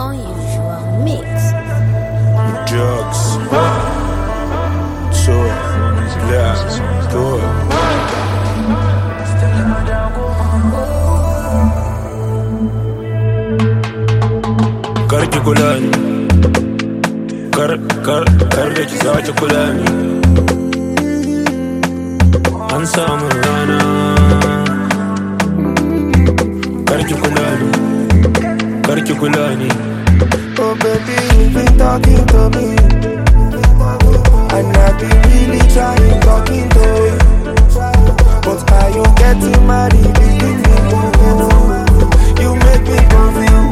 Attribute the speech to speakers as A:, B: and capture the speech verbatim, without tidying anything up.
A: Unusual mix.
B: Drugs. So, yeah, go. Kar ki kula ni, kar kar kar da ki sace kula ni. An samu rana, kar ki kula ni, kar ki kula ni.
C: Oh baby, you've been talking to me, and I've been really trying talking to you, but are you getting married? Believe me, you make me confused.